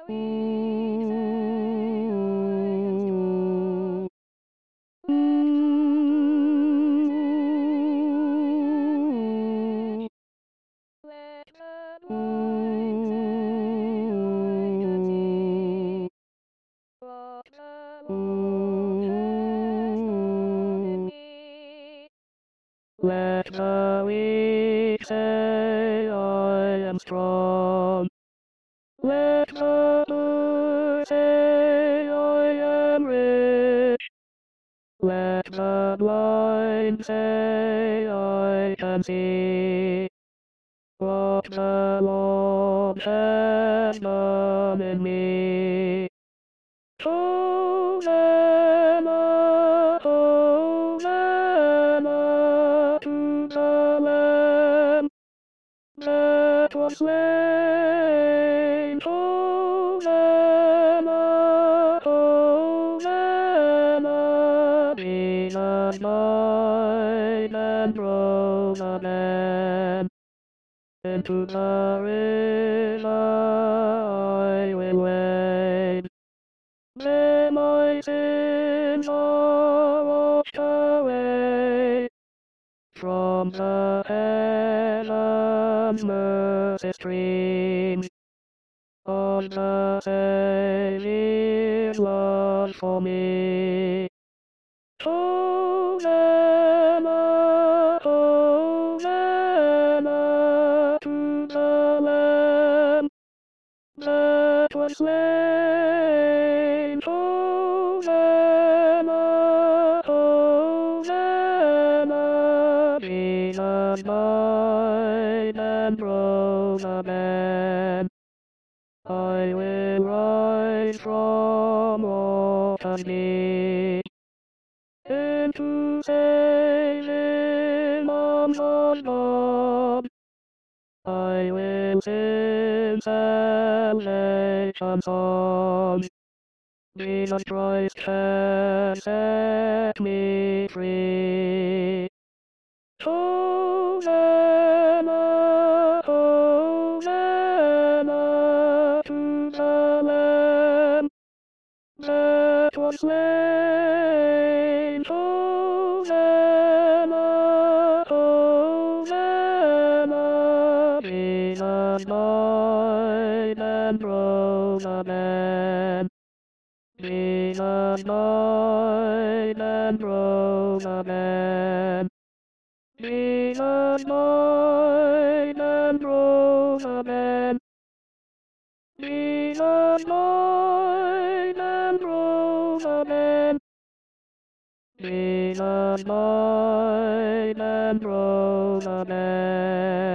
Let the weak say I am strong. Let the poor say I am rich. Let the blind say I can see. What the Lord has done in me. Hosanna, Hosanna to the Lamb that was slain. Hosanna, Hosanna, Jesus died and rose again. Into the river I will wade. There my sins are washed away. From the heaven's mercy streams, on the Savior's love for me. Hosanna, Hosanna to the Lamb that was slain. Hosanna, Hosanna, Jesus died and rose again. I will rise from water's deep into saving arms of God. I will sing salvation songs. Jesus Christ has set me free. Hosanna, Hosanna to the Lamb that was slain. Hosanna, Hosanna, Jesus died and rose again. Jesus died and rose again. Jesus died and rose again. Jesus died and rose again. Jesus died and rose again.